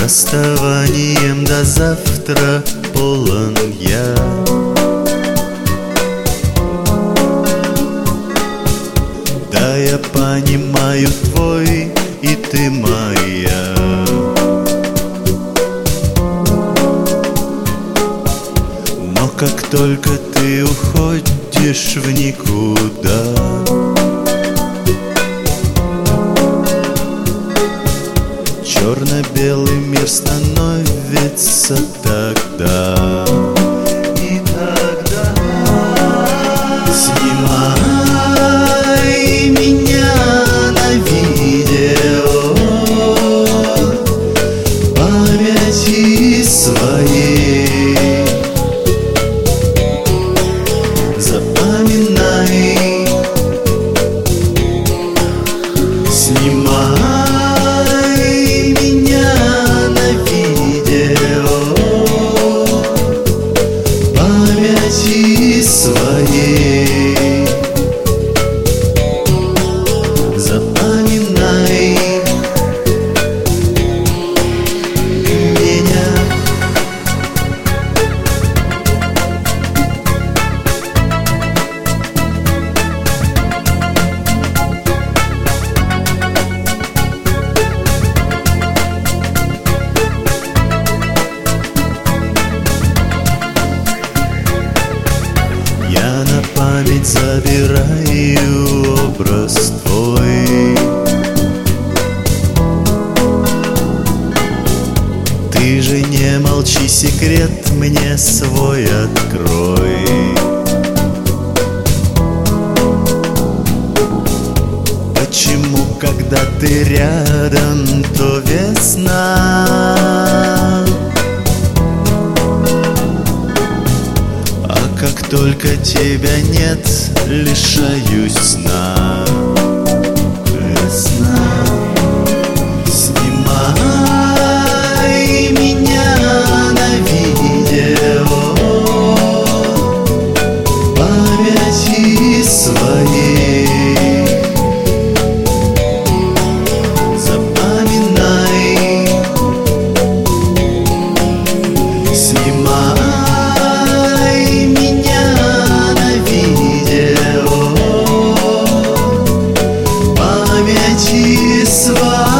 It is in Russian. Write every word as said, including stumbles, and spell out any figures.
расставанием до завтра полон я. Да, я понимаю, твой и ты моя. Но как только ты уходишь в никуда, черно-белый мир становится тогда. И тогда снимай меня на видео, памяти своей запоминай. Снимай своей запоминай меня. Я на память забираю образ твой. Ты же не молчи, секрет мне свой открой. Почему, когда ты рядом, то весна, как только тебя нет, лишаюсь сна. Весна, снимай меня на видео, памяти своей запоминай. Снимай памяти своей.